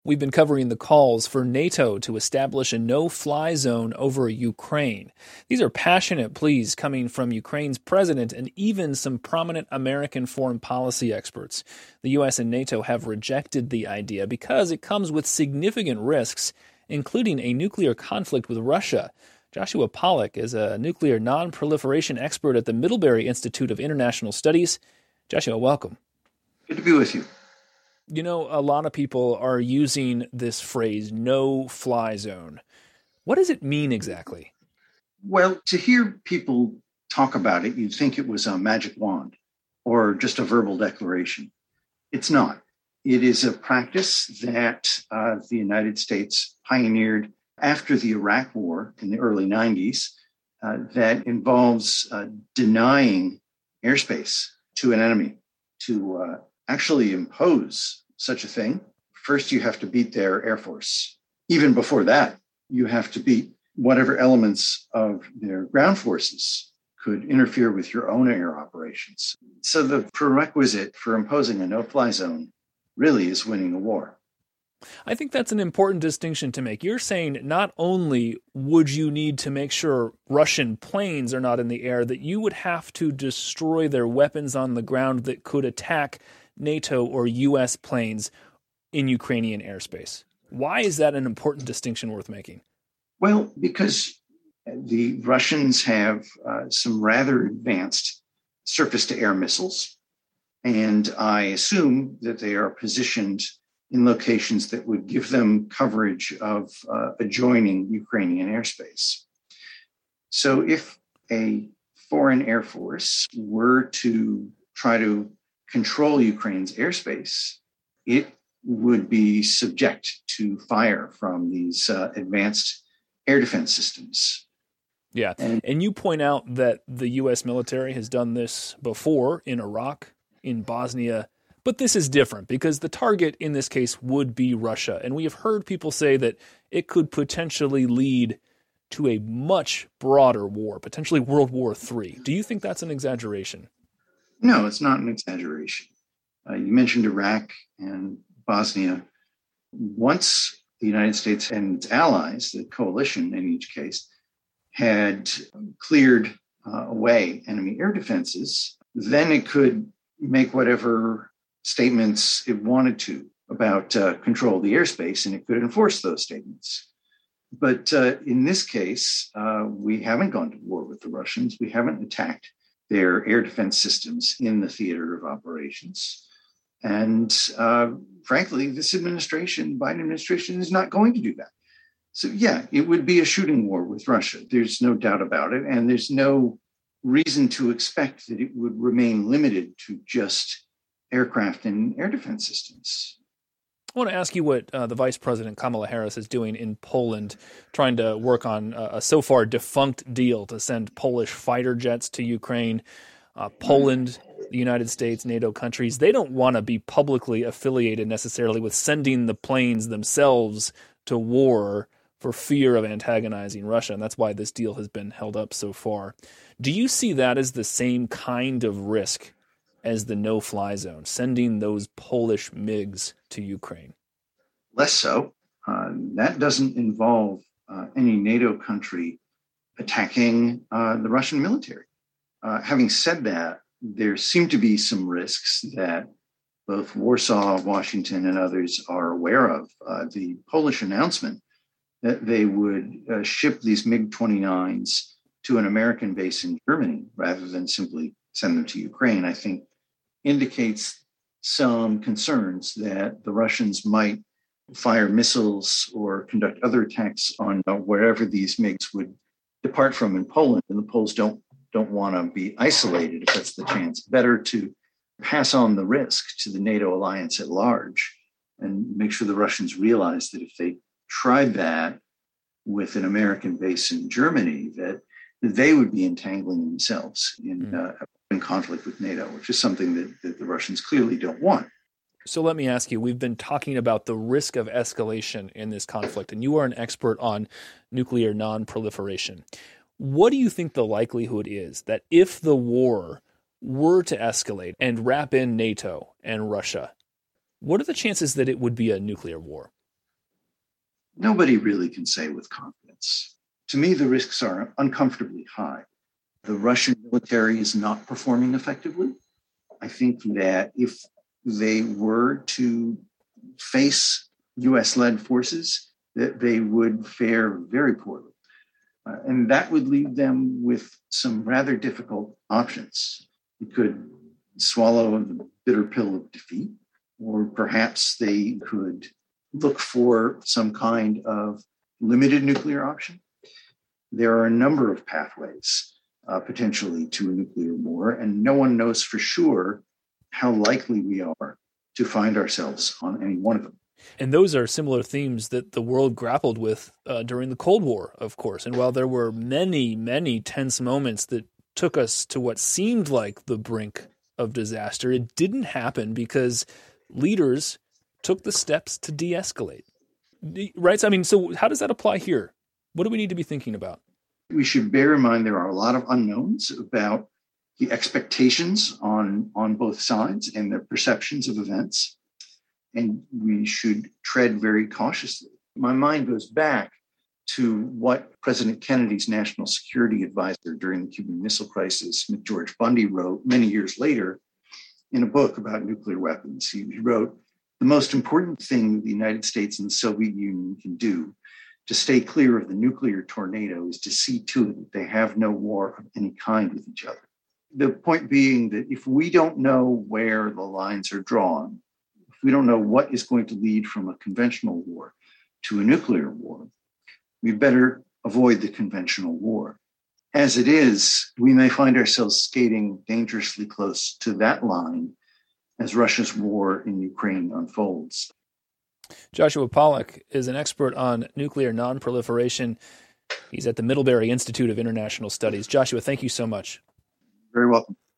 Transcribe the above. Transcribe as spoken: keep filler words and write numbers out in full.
We've been covering the calls for NATO to establish a no-fly zone over Ukraine. These are passionate pleas coming from Ukraine's president and even some prominent American foreign policy experts. The U S and NATO have rejected the idea because it comes with significant risks, including a nuclear conflict with Russia. Joshua Pollack is a nuclear non-proliferation expert at the Middlebury Institute of International Studies. Joshua, welcome. Good to be with you. You know, a lot of people are using this phrase, no-fly zone. What does it mean exactly? Well, to hear people talk about it, you'd think it was a magic wand or just a verbal declaration. It's not. It is a practice that uh, the United States pioneered after the Iraq War in the early nineties uh, that involves uh, denying airspace to an enemy to uh, actually impose such a thing. First, you have to beat their air force. Even before that, you have to beat whatever elements of their ground forces could interfere with your own air operations. So the prerequisite for imposing a no-fly zone really is winning a war. I think that's an important distinction to make. You're saying not only would you need to make sure Russian planes are not in the air, that you would have to destroy their weapons on the ground that could attack NATO or U S planes in Ukrainian airspace. Why is that an important distinction worth making? Well, because the Russians have uh, some rather advanced surface-to-air missiles, and I assume that they are positioned in locations that would give them coverage of uh, adjoining Ukrainian airspace. So if a foreign air force were to try to control Ukraine's airspace, it would be subject to fire from these uh, advanced air defense systems. Yeah, and, and you point out that the U S military has done this before in Iraq, in Bosnia, but this is different because the target in this case would be Russia. And we have heard people say that it could potentially lead to a much broader war, potentially World War Three. Do you think that's an exaggeration? No, it's not an exaggeration. Uh, you mentioned Iraq and Bosnia. Once the United States and its allies, the coalition in each case, had cleared uh, away enemy air defenses, then it could make whatever statements it wanted to about uh, control of the airspace, and it could enforce those statements. But uh, in this case, uh, we haven't gone to war with the Russians. We haven't attacked their air defense systems in the theater of operations. And uh, frankly, this administration, Biden administration, is not going to do that. So yeah, it would be a shooting war with Russia. There's no doubt about it. And there's no reason to expect that it would remain limited to just aircraft and air defense systems. I want to ask you what uh, the Vice President Kamala Harris is doing in Poland, trying to work on a, a so far defunct deal to send Polish fighter jets to Ukraine. Uh, Poland, the United States, NATO countries, they don't want to be publicly affiliated necessarily with sending the planes themselves to war for fear of antagonizing Russia, and that's why this deal has been held up so far. Do you see that as the same kind of risk as the no-fly zone, sending those Polish MiGs to Ukraine? Less so. Uh, that doesn't involve uh, any NATO country attacking uh, the Russian military. Uh, having said that, there seem to be some risks that both Warsaw, Washington, and others are aware of. Uh, the Polish announcement that they would uh, ship these MiG twenty-nines to an American base in Germany rather than simply send them to Ukraine, I think indicates some concerns that the Russians might fire missiles or conduct other attacks on uh, wherever these MiGs would depart from in Poland. And the Poles don't don't want to be isolated if that's the chance. Better to pass on the risk to the NATO alliance at large and make sure the Russians realize that if they tried that with an American base in Germany, that they would be entangling themselves in, mm. uh, in conflict with NATO, which is something that, that the Russians clearly don't want. So let me ask you, we've been talking about the risk of escalation in this conflict, and you are an expert on nuclear non-proliferation. What do you think the likelihood is that if the war were to escalate and wrap in NATO and Russia, what are the chances that it would be a nuclear war? Nobody really can say with confidence. To me, the risks are uncomfortably high. The Russian military is not performing effectively. I think that if they were to face U S-led forces, that they would fare very poorly. Uh, and that would leave them with some rather difficult options. You could swallow the bitter pill of defeat, or perhaps they could look for some kind of limited nuclear option. There are a number of pathways uh, potentially to a nuclear war, and no one knows for sure how likely we are to find ourselves on any one of them. And those are similar themes that the world grappled with uh, during the Cold War, of course. And while there were many, many tense moments that took us to what seemed like the brink of disaster, it didn't happen because leaders took the steps to de-escalate. Right? So, I mean, so how does that apply here? What do we need to be thinking about? We should bear in mind there are a lot of unknowns about the expectations on, on both sides and their perceptions of events. And we should tread very cautiously. My mind goes back to what President Kennedy's national security advisor during the Cuban Missile Crisis, George Bundy, wrote many years later in a book about nuclear weapons. He wrote, "The most important thing the United States and the Soviet Union can do to stay clear of the nuclear tornado is to see to it that they have no war of any kind with each other." The point being that if we don't know where the lines are drawn, we don't know what is going to lead from a conventional war to a nuclear war, we better avoid the conventional war. As it is, we may find ourselves skating dangerously close to that line as Russia's war in Ukraine unfolds. Joshua Pollack is an expert on nuclear nonproliferation. He's at the Middlebury Institute of International Studies. Joshua, thank you so much. Very welcome.